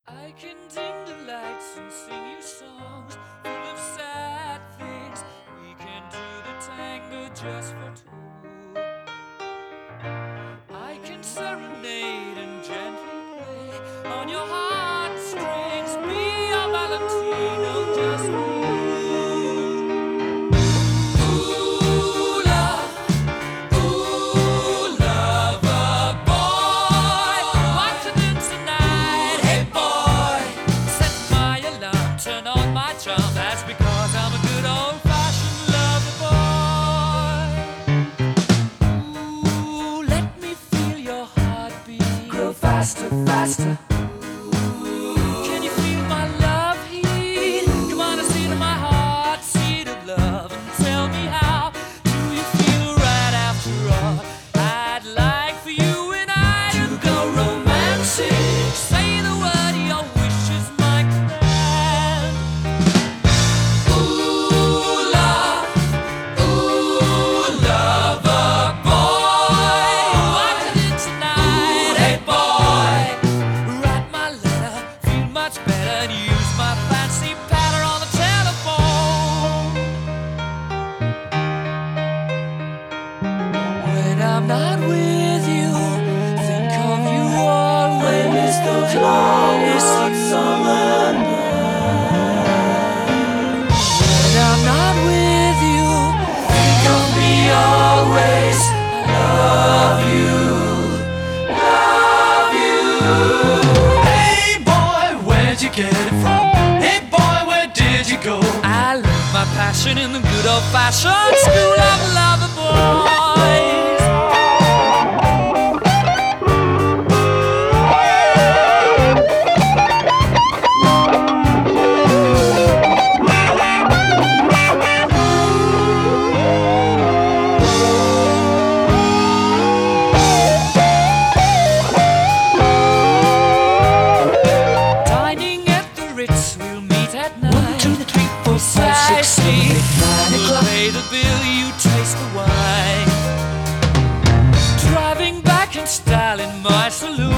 I can dim the lights and sing you songs full of sad things. We can do the tango just for two. I can serenade and gently play on your heartstrings. Be your Valentino, just for you. Ooh, love, ooh, lover boy, what to do tonight? Hey boy, set my alarm, turn on my charm. That's because I'm a good old-fashioned lover boy. Ooh, let me feel your heartbeat grow faster, faster. Can you feel my love heat? Come on and see to my heart, seat of love, and tell me how do you feel right after all? I'd like for you and I to go romantic. Say the word, your wish is my command. Ooh, love, ooh, lover boy, what to do tonight? Hey boy, write my letter, feel much better, and use my fancy pattern on the telephone. When I'm not with you, think of you always. The closest summer night. When I'm not with you, think of me always. Love you, love you. Hey boy, where'd you get it from? Hey boy, where did you go? I learned my passion in the good old-fashioned school of lover boys. Dining at the Ritz, we'll meet at night. 1, 2, 3, 4, 5, 6, 7, 8, 9 We'll o'clock. pay the bill, you taste the wine. Driving back in style in my saloon.